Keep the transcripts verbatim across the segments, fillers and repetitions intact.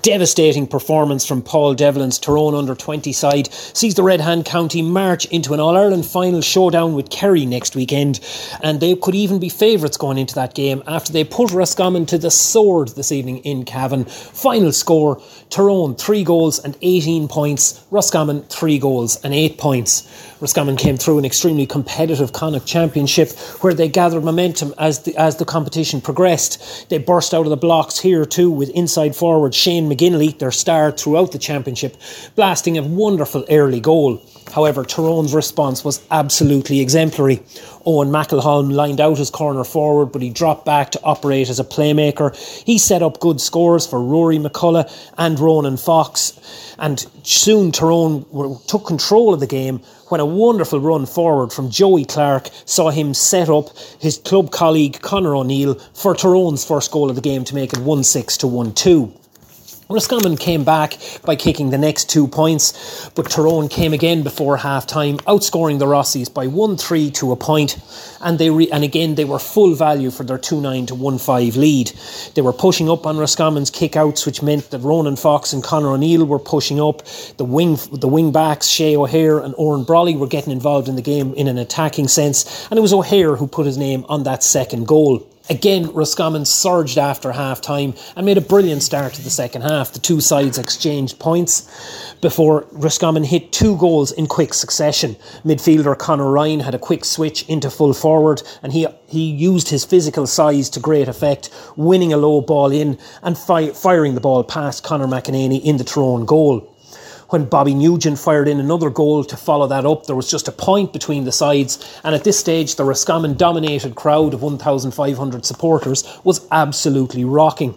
devastating performance from Paul Devlin's Tyrone under twenty side sees the Red Hand County march into an All-Ireland final showdown with Kerry next weekend, and they could even be favourites going into that game after they put Roscommon to the sword this evening in Cavan. Final score: Tyrone three goals and eighteen points, Roscommon three goals and eight points. Roscommon came through an extremely competitive Connacht Championship where they gathered momentum as the, as the competition progressed. They burst out of the blocks here too with inside forward Shane McGinley, their star throughout the championship, blasting a wonderful early goal. However, Tyrone's response was absolutely exemplary. Owen McElholm lined out as corner forward, but he dropped back to operate as a playmaker. He set up good scores for Rory McCullough and Ronan Fox, and soon Tyrone were, took control of the game when a wonderful run forward from Joey Clark saw him set up his club colleague Conor O'Neill for Tyrone's first goal of the game to make it one six to one two. Roscommon came back by kicking the next two points, but Tyrone came again before half-time, outscoring the Rossies by one three to a point, and they re- and again they were full value for their two nine to one five lead. They were pushing up on Roscommon's kick-outs, which meant that Ronan Fox and Conor O'Neill were pushing up. The wing the wing-backs, Shea O'Hare and Oran Brawley, were getting involved in the game in an attacking sense, and it was O'Hare who put his name on that second goal. Again, Roscommon surged after half-time and made a brilliant start to the second half. The two sides exchanged points before Roscommon hit two goals in quick succession. Midfielder Conor Ryan had a quick switch into full forward, and he he used his physical size to great effect, winning a low ball in and fi- firing the ball past Conor McEnany in the Tyrone goal. When Bobby Nugent fired in another goal to follow that up, there was just a point between the sides, and at this stage the Roscommon dominated crowd of one thousand five hundred supporters was absolutely rocking.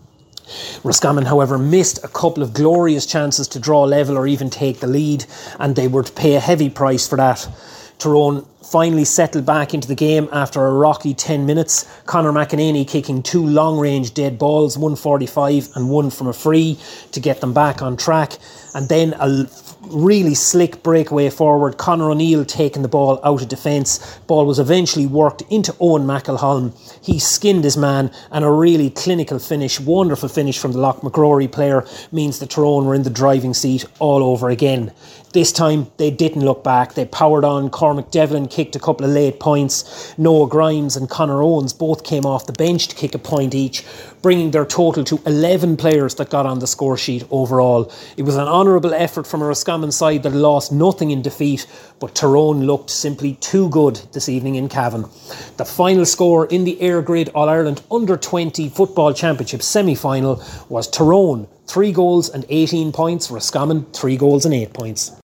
Roscommon, however, missed a couple of glorious chances to draw level or even take the lead, and they were to pay a heavy price for that. Tyrone finally settled back into the game after a rocky ten minutes. Conor McEnany kicking two long-range dead balls, one forty-five and one from a free, to get them back on track. And then a really slick breakaway forward, Conor O'Neill taking the ball out of defence. Ball was eventually worked into Owen McElholm. He skinned his man, and a really clinical finish, wonderful finish from the Loch McGrory player, means the Tyrone were in the driving seat all over again. This time they didn't look back. They powered on. Cormac Devlin kicked a couple of late points. Noah Grimes and Conor Owens both came off the bench to kick a point each, bringing their total to eleven players that got on the score sheet overall. It was an honourable effort from a Roscommon side that lost nothing in defeat, but Tyrone looked simply too good this evening in Cavan. The final score in the Airgrid All-Ireland under twenty Football Championship semi-final was Tyrone three goals and eighteen points, Roscommon three goals and eight points.